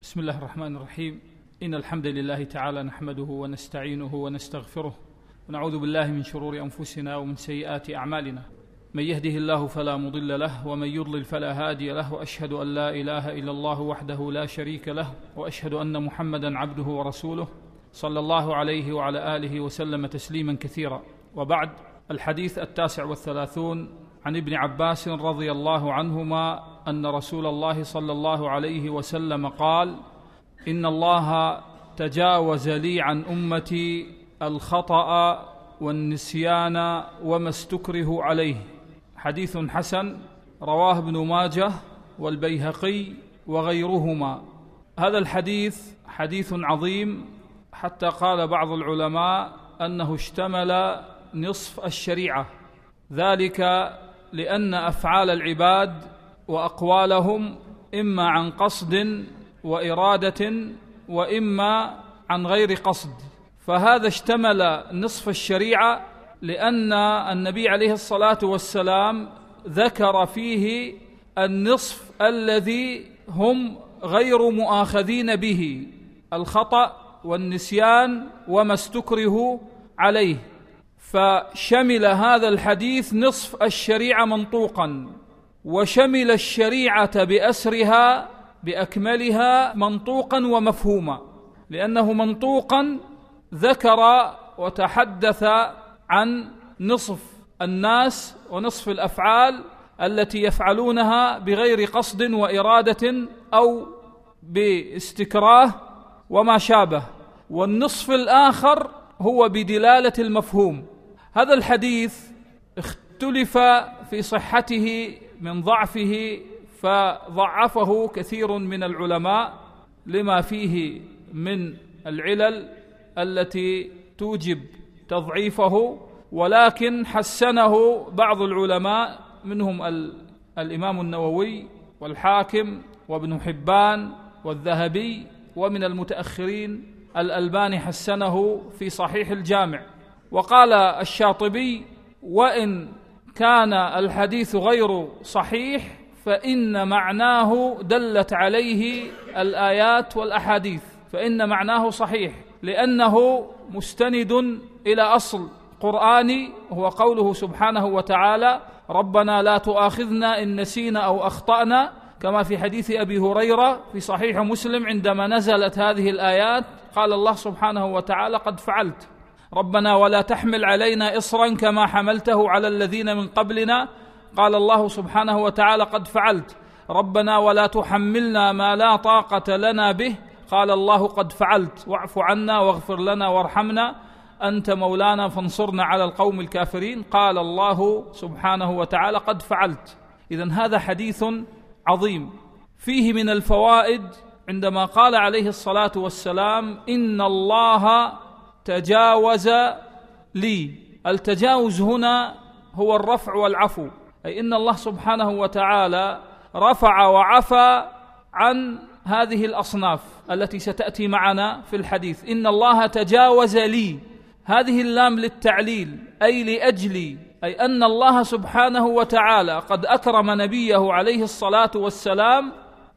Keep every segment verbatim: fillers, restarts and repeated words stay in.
بسم الله الرحمن الرحيم. إن الحمد لله تعالى نحمده ونستعينه ونستغفره ونعوذ بالله من شرور أنفسنا ومن سيئات أعمالنا. من يهده الله فلا مضل له ومن يضلل فلا هادي له، وأشهد أن لا إله إلا الله وحده لا شريك له، وأشهد أن محمدا عبده ورسوله صلى الله عليه وعلى آله وسلم تسليما كثيرا. وبعد، الحديث التاسع والثلاثون عن ابن عباس رضي الله عنهما أن رسول الله صلى الله عليه وسلم قال: إن الله تجاوز لي عن أمتي الخطأ والنسيان وما استكره عليه. حديث حسن رواه ابن ماجه والبيهقي وغيرهما. هذا الحديث حديث عظيم، حتى قال بعض العلماء أنه اشتمل نصف الشريعة، ذلك لأن أفعال العباد وأقوالهم إما عن قصد وإرادة وإما عن غير قصد، فهذا اشتمل نصف الشريعة، لأن النبي عليه الصلاة والسلام ذكر فيه النصف الذي هم غير مؤاخذين به: الخطأ والنسيان وما استكره عليه. فشمل هذا الحديث نصف الشريعة منطوقا، وشمل الشريعة بأسرها بأكملها منطوقا ومفهوما، لأنه منطوقا ذكر وتحدث عن نصف الناس ونصف الأفعال التي يفعلونها بغير قصد وإرادة أو باستكراه وما شابه، والنصف الآخر هو بدلالة المفهوم. هذا الحديث اختلف في صحته من ضعفه، فضعفه كثير من العلماء لما فيه من العلل التي توجب تضعيفه، ولكن حسنه بعض العلماء، منهم الإمام النووي والحاكم وابن حبان والذهبي، ومن المتأخرين الألباني حسنه في صحيح الجامع. وقال الشاطبي: وإن كان الحديث غير صحيح فإن معناه دلت عليه الآيات والأحاديث، فإن معناه صحيح، لأنه مستند إلى أصل قرآني هو قوله سبحانه وتعالى: ربنا لا تؤاخذنا إن نسينا أو أخطأنا، كما في حديث أبي هريرة في صحيح مسلم عندما نزلت هذه الآيات قال الله سبحانه وتعالى: قد فعلت. ربنا ولا تحمل علينا إصرا كما حملته على الذين من قبلنا، قال الله سبحانه وتعالى: قد فعلت. ربنا ولا تحملنا ما لا طاقة لنا به، قال الله: قد فعلت. واعف عنا واغفر لنا وارحمنا أنت مولانا فانصرنا على القوم الكافرين، قال الله سبحانه وتعالى: قد فعلت. إذن هذا حديث عظيم فيه من الفوائد عندما قال عليه الصلاة والسلام: إن الله تجاوز لي. التجاوز هنا هو الرفع والعفو، أي إن الله سبحانه وتعالى رفع وعفى عن هذه الأصناف التي ستأتي معنا في الحديث. إن الله تجاوز لي، هذه اللام للتعليل، أي لأجلي، أي أن الله سبحانه وتعالى قد أكرم نبيه عليه الصلاة والسلام،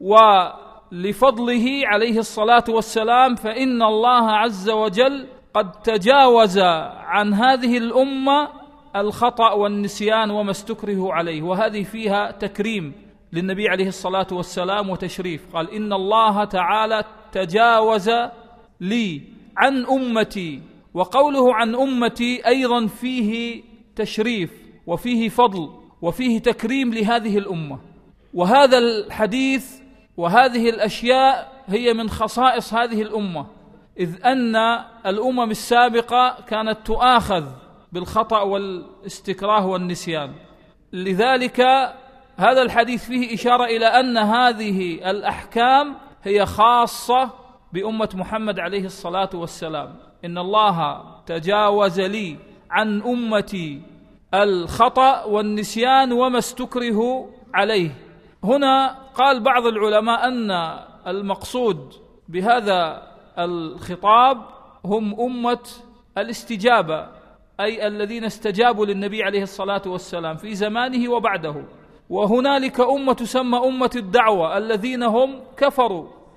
ولفضله عليه الصلاة والسلام فإن الله عز وجل قد تجاوز عن هذه الأمة الخطأ والنسيان وما استكره عليه، وهذه فيها تكريم للنبي عليه الصلاة والسلام وتشريف. قال: إن الله تعالى تجاوز لي عن أمتي، وقوله عن أمتي أيضا فيه تشريف وفيه فضل وفيه تكريم لهذه الأمة. وهذا الحديث وهذه الأشياء هي من خصائص هذه الأمة، إذ أن الأمم السابقة كانت تؤاخذ بالخطأ والاستكراه والنسيان. لذلك هذا الحديث فيه إشارة إلى أن هذه الأحكام هي خاصة بأمة محمد عليه الصلاة والسلام. إن الله تجاوز لي عن أمتي الخطأ والنسيان وما استكره عليه. هنا قال بعض العلماء أن المقصود بهذا الخطاب هم أمة الاستجابة، أي الذين استجابوا للنبي عليه الصلاة والسلام في زمانه وبعده. وهنالك أمة تسمى أمة الدعوة، الذين هم كفروا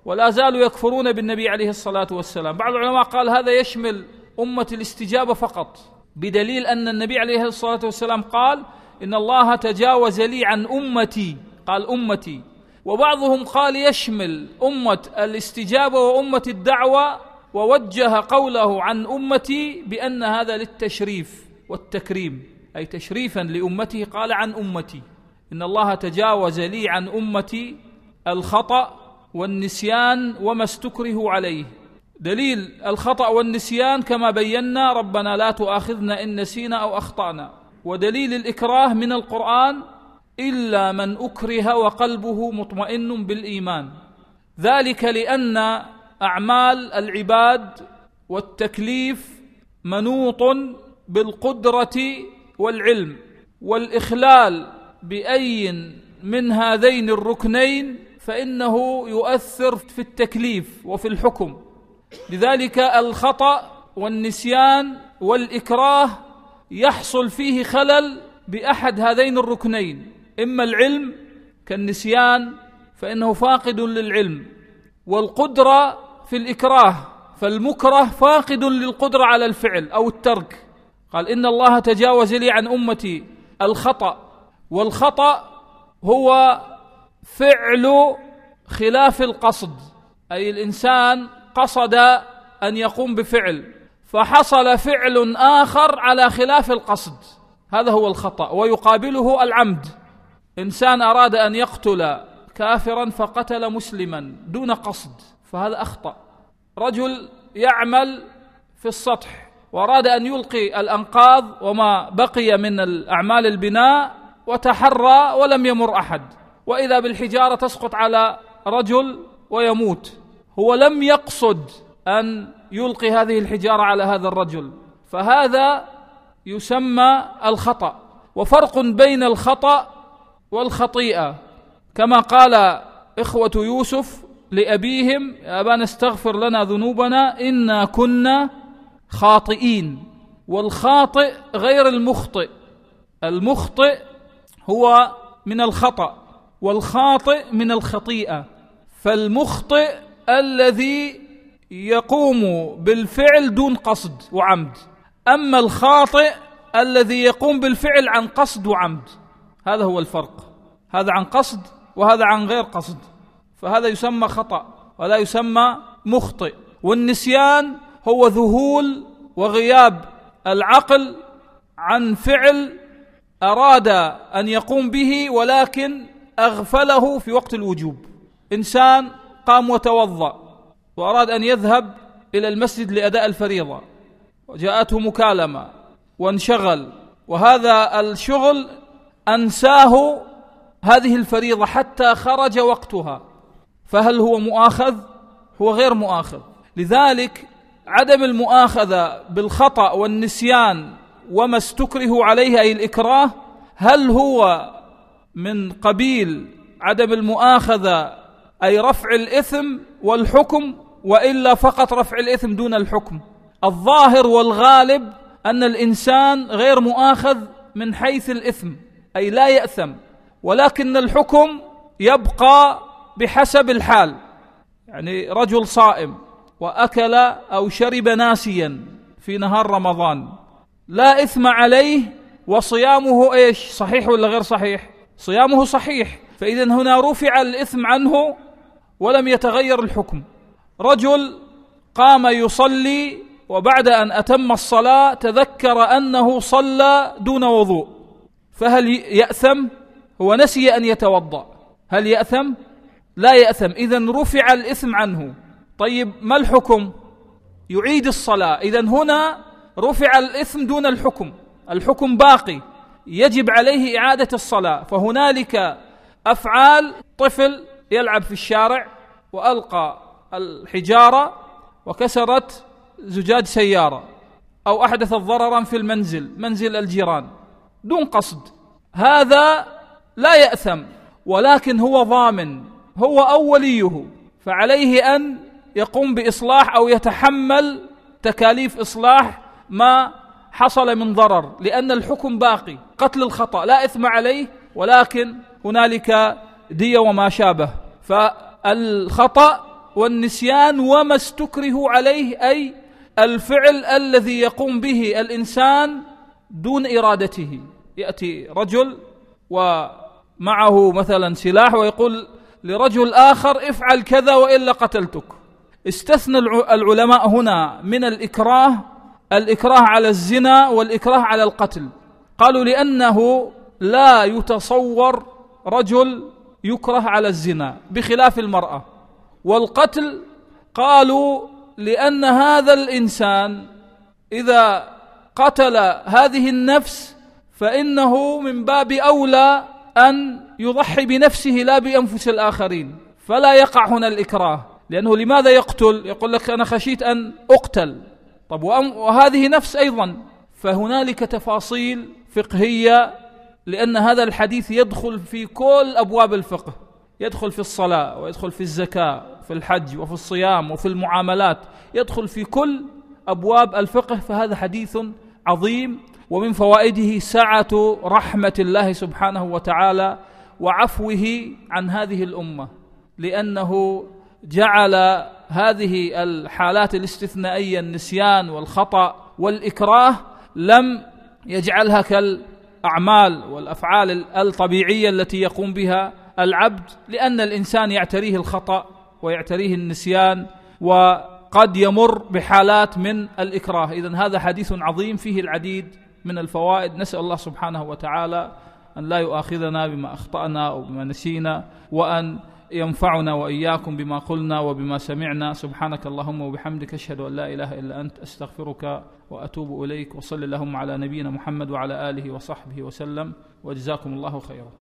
ولا زالوا يكفرون بالنبي عليه الصلاة والسلام. بعض العلماء قال هذا يشمل أمة الاستجابة فقط، بدليل أن النبي عليه الصلاة والسلام قال إن الله تجاوز لي عن أمتي، قال أمتي. وبعضهم قال يشمل أمة الاستجابة وأمة الدعوة، ووجه قوله عن أمتي بأن هذا للتشريف والتكريم، أي تشريفا لأمته، قال عن أمتي إن الله تجاوز لي عن أمتي الخطأ والنسيان وما استكرهوا عليه. دليل الخطأ والنسيان كما بينا ربنا لا تؤاخذنا إن نسينا أو أخطأنا. ودليل الإكراه من القرآن إلا من أكره وقلبه مطمئن بالإيمان، ذلك لأن أعمال العباد والتكليف منوط بالقدرة والعلم، والإخلال بأي من هذين الركنين فإنه يؤثر في التكليف وفي الحكم. لذلك الخطأ والنسيان والإكراه يحصل فيه خلل بأحد هذين الركنين، إما العلم كالنسيان فإنه فاقد للعلم، والقدرة في الإكراه فالمكره فاقد للقدرة على الفعل أو الترك. قال إن الله تجاوز لي عن أمتي الخطأ، والخطأ هو فعل خلاف القصد، أي الإنسان قصد أن يقوم بفعل فحصل فعل آخر على خلاف القصد، هذا هو الخطأ. ويقابله العمد، إنسان أراد أن يقتل كافرا فقتل مسلما دون قصد فهذا أخطأ. رجل يعمل في السطح وأراد أن يلقي الأنقاض وما بقي من الأعمال البناء وتحرى ولم يمر أحد، وإذا بالحجارة تسقط على رجل ويموت، هو لم يقصد أن يلقي هذه الحجارة على هذا الرجل، فهذا يسمى الخطأ. وفرق بين الخطأ والخطيئة، كما قال إخوة يوسف لأبيهم يا أبانا استغفر لنا ذنوبنا إنا كنا خاطئين. والخاطئ غير المخطئ، المخطئ هو من الخطأ والخاطئ من الخطيئة. فالمخطئ الذي يقوم بالفعل دون قصد وعمد، أما الخاطئ الذي يقوم بالفعل عن قصد وعمد، هذا هو الفرق، هذا عن قصد وهذا عن غير قصد، فهذا يسمى خطأ ولا يسمى مخطئ. والنسيان هو ذهول وغياب العقل عن فعل أراد أن يقوم به ولكن أغفله في وقت الوجوب. إنسان قام وتوضأ وأراد أن يذهب إلى المسجد لأداء الفريضة وجاءته مكالمة وانشغل، وهذا الشغل أنساه هذه الفريضة حتى خرج وقتها، فهل هو مؤاخذ؟ هو غير مؤاخذ. لذلك عدم المؤاخذة بالخطأ والنسيان وما استكره عليه أي الإكراه، هل هو من قبيل عدم المؤاخذة أي رفع الإثم والحكم، وإلا فقط رفع الإثم دون الحكم؟ الظاهر والغالب أن الإنسان غير مؤاخذ من حيث الإثم، أي لا يأثم، ولكن الحكم يبقى بحسب الحال. يعني رجل صائم وأكل أو شرب ناسيا في نهار رمضان لا إثم عليه، وصيامه إيش؟ صحيح ولا غير صحيح؟ صيامه صحيح، فإذا هنا رفع الإثم عنه ولم يتغير الحكم. رجل قام يصلي وبعد أن أتم الصلاة تذكر أنه صلى دون وضوء، فهل يأثم؟ هو نسي أن يتوضأ، هل يأثم؟ لا يأثم، إذن رفع الإثم عنه. طيب ما الحكم؟ يعيد الصلاة، إذن هنا رفع الإثم دون الحكم، الحكم باقي، يجب عليه إعادة الصلاة. فهنالك أفعال، طفل يلعب في الشارع وألقى الحجارة وكسرت زجاج سيارة، أو أحدثت ضررا في المنزل، منزل الجيران دون قصد، هذا لا يأثم، ولكن هو ضامن، هو أو وليه، فعليه أن يقوم بإصلاح أو يتحمل تكاليف إصلاح ما حصل من ضرر، لأن الحكم باقي. قتل الخطأ لا إثم عليه، ولكن هنالك دية وما شابه. فالخطأ والنسيان وما استكره عليه، أي الفعل الذي يقوم به الإنسان دون إرادته. يأتي رجل ومعه مثلا سلاح ويقول لرجل آخر افعل كذا وإلا قتلتك. استثنى العلماء هنا من الإكراه الإكراه على الزنا والإكراه على القتل. قالوا لأنه لا يتصور رجل يكره على الزنا بخلاف المرأة. والقتل قالوا لأن هذا الإنسان إذا قتل هذه النفس فإنه من باب أولى أن يضحي بنفسه لا بأنفس الآخرين، فلا يقع هنا الإكراه. لأنه لماذا يقتل؟ يقول لك أنا خشيت أن أقتل. طب وهذه نفس أيضا. فهنالك تفاصيل فقهية، لأن هذا الحديث يدخل في كل أبواب الفقه، يدخل في الصلاة ويدخل في الزكاة في الحج وفي الصيام وفي المعاملات، يدخل في كل أبواب الفقه. فهذا حديث عظيم، ومن فوائده سعة رحمة الله سبحانه وتعالى وعفوه عن هذه الأمة، لأنه جعل هذه الحالات الاستثنائية النسيان والخطأ والإكراه لم يجعلها كالأعمال والأفعال الطبيعية التي يقوم بها العبد، لأن الإنسان يعتريه الخطأ ويعتريه النسيان وقد يمر بحالات من الإكراه. إذن هذا حديث عظيم فيه العديد من الفوائد. نسأل الله سبحانه وتعالى أن لا يؤاخذنا بما أخطأنا أو بما نسينا، وأن ينفعنا وإياكم بما قلنا وبما سمعنا. سبحانك اللهم وبحمدك، أشهد أن لا إله إلا أنت، أستغفرك وأتوب إليك. وصل اللهم على نبينا محمد وعلى آله وصحبه وسلم، وجزاكم الله خيرا.